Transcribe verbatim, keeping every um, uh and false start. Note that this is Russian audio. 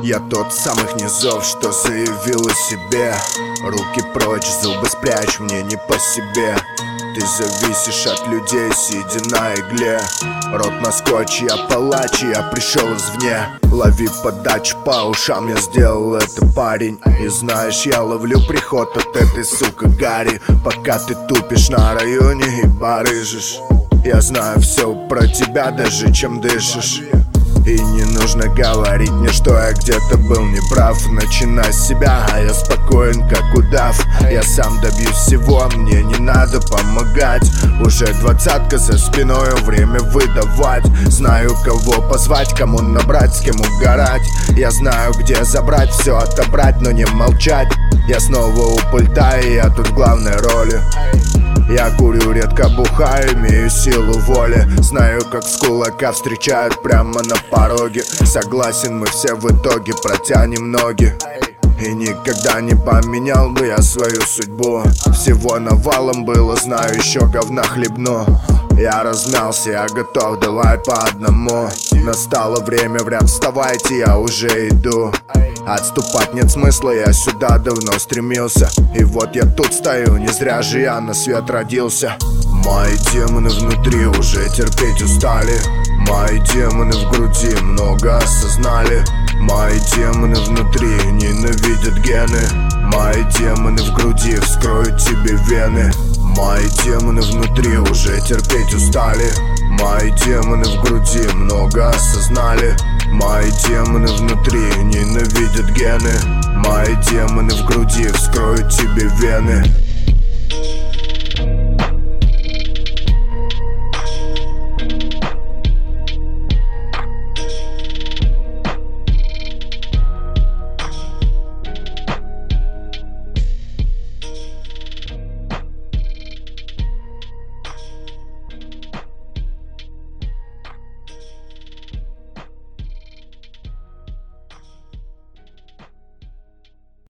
Я тот самых низов, что заявил о себе. Руки прочь, зубы спрячь, мне не по себе. Ты зависишь от людей, сидя на игле. Рот на скотч, я палач, я пришел извне. Лови подачу по ушам, я сделал это, парень. И знаешь, я ловлю приход от этой, сука, Гарри. Пока ты тупишь на районе и барыжишь, я знаю все про тебя, даже чем дышишь. И не нужно говорить мне, что я где-то был неправ. Начинай с себя, а я спокоен, как удав. Я сам добьюсь всего, мне не надо помогать. Уже двадцатка за спиной, время выдавать. Знаю, кого позвать, кому набрать, с кем угорать. Я знаю, где забрать, все отобрать, но не молчать. Я снова у пульта, и я тут в главной роли. Я курю, редко бухаю, имею силу воли. Знаю, как с кулака встречают прямо на пороге. Согласен, мы все в итоге протянем ноги. И никогда не поменял бы я свою судьбу. Всего навалом было, знаю, еще говна хлебну. Я размялся, я готов, давай по одному. Настало время в ряд, вставайте, я уже иду. Отступать нет смысла, я сюда давно стремился. И вот я тут стою, не зря же я на свет родился. Мои демоны внутри уже терпеть устали. Мои демоны в груди много осознали. Мои демоны внутри ненавидят гены. Мои демоны в груди вскроют тебе вены. Мои демоны внутри уже терпеть устали. Мои демоны в груди много осознали. Мои демоны внутри ненавидят гены. Мои демоны в груди вскроют тебе вены.